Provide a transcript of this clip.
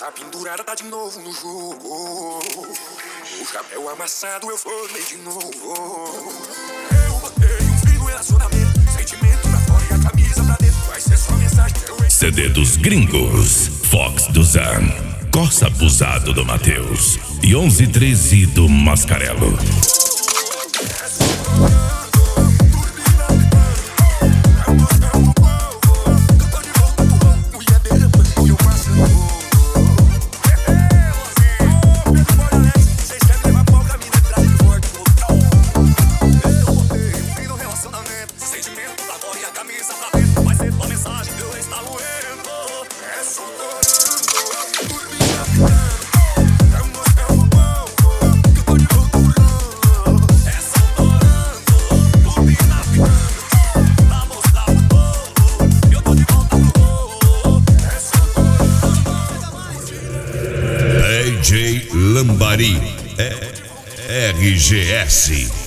Tá pendurada, tá de novo no jogo. O chapéu amassado eu formei de novo. Eu botei um fim no relacionamento. Sentimento pra fora e a camisa pra dentro. Vai ser só mensagem que eu... CD dos gringos, Fox do Zan, Corsa Abusado do Matheus e 1113 do Mascarelo. DJ Lambari, RGS.